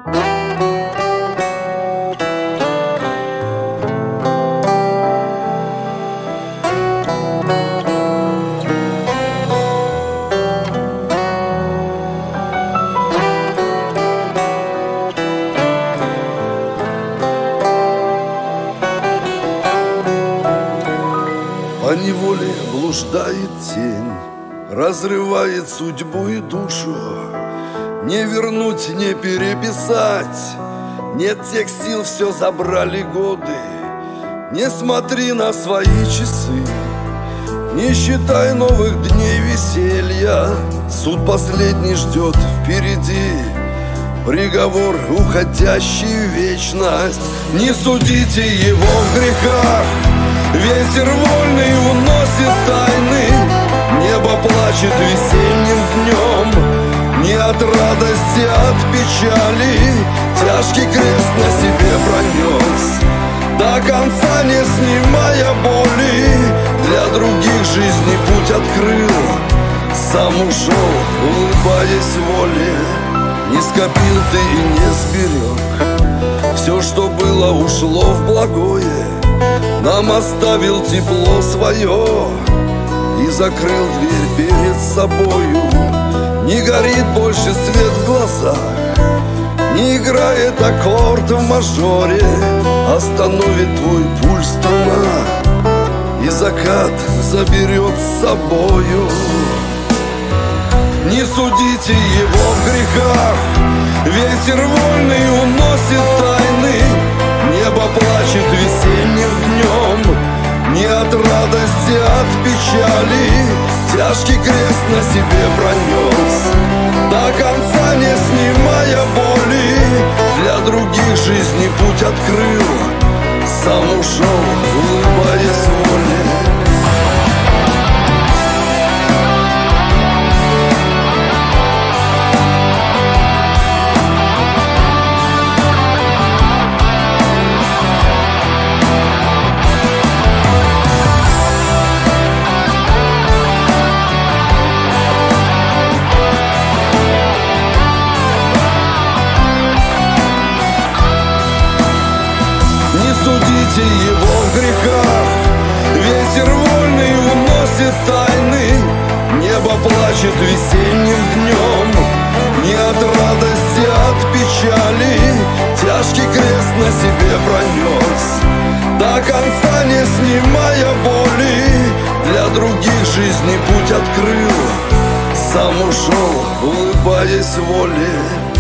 По неволе блуждает тень, разрывает судьбу и душу. Не вернуть, не переписать, нет тех сил, все забрали годы. Не смотри на свои часы, не считай новых дней веселья. Суд последний ждет впереди, приговор, уходящий в вечность. Не судите его в грехах, ветер вольный уносит тайны. Небо плачет весенним днем, не от радости, а от печали. Тяжкий крест на себе пронес, до конца не снимая боли. Для других жизни путь открыл, сам ушел, улыбаясь воле. Не скопил ты и не сберег, все, что было, ушло в благое. Нам оставил тепло свое и закрыл дверь перед собою. Не горит больше свет в глазах, не играет аккорд в мажоре. Остановит твой пульс струна, и закат заберет с собою. Не судите его в грехах, ветер вольный уносит тайны. Небо плачет весенним днем, не от радости, а от печали. Тяжкий крест на себе пронес, до конца не снимая боли. Для других жизни путь открыл, сам ушел, улыбаясь воле. Судите его в грехах, ветер вольный уносит тайны. Небо плачет весенним днем, не от радости, а от печали. Тяжкий крест на себе пронес, до конца не снимая боли. Для других жизни путь открыл, сам ушел, улыбаясь воле.